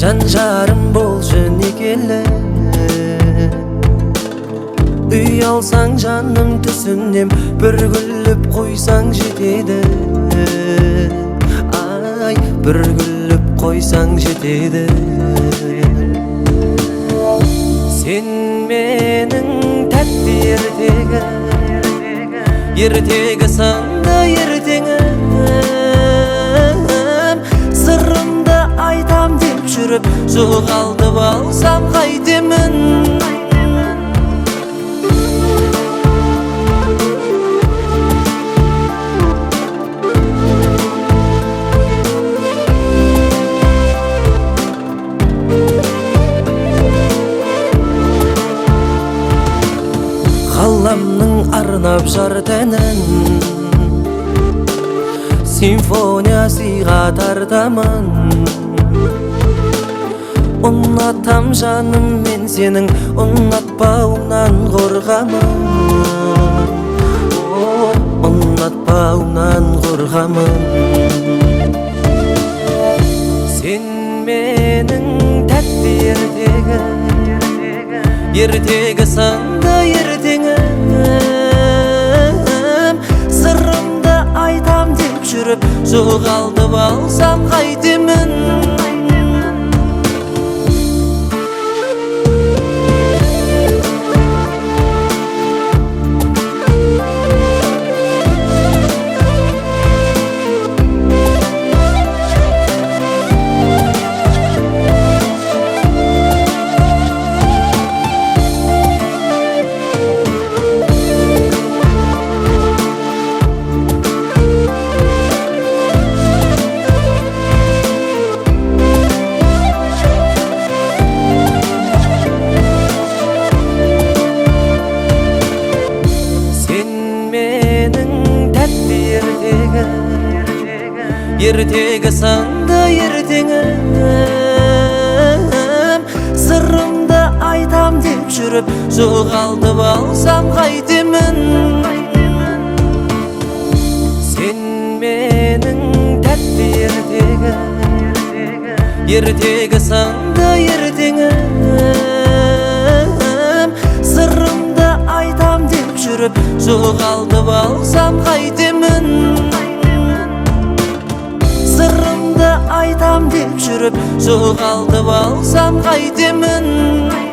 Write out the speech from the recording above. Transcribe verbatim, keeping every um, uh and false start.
жан жарым болчу никеле. Үй алсаң жаным түсінем, бір күліп қойсаң жетеді. Ай, бір күліп қойсаң жетеді. Сен менің тәтті ертегі, ертегі сынды ертеңім. Сырымды айтам деп жүріп, жоғалтып алсам қайтемін. Қаламның арнап жар тәнін, симфония сыйға тартамын. Ұнатам жаным мен сенің, ұнатпауыңнан қорғамын. Ұнатпауыңнан қорғамын. Сен менің тәтті ертегі, ертегі сынды ертеңім. Сырымды айтам деп жүріп, жоғалтып алсам қайтемін. Ертегі сынды ертеңім. Сырымды айтам деп жүріп, жоғалтып алсам қайтемін. Сен менің тәтті ертегі, ертегі сынды ертеңім. Сырымды айтам деп жүріп, жоғалтып алсам қайтемін. Сырымды айтам деп жүріп, жоғалтып алсам қайтемін.